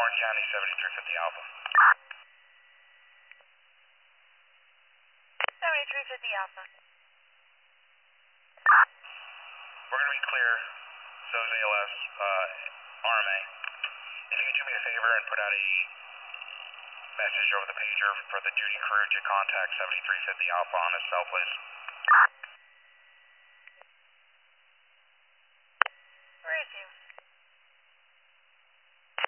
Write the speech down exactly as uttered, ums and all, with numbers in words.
Orange County, seventy-three fifty Alpha. seventy-three fifty Alpha. We're going to be clear, so is A L S, uh, R M A. If you could do me a favor and put out a message over the pager for the duty crew to contact seventy-three fifty Alpha on his cell, please.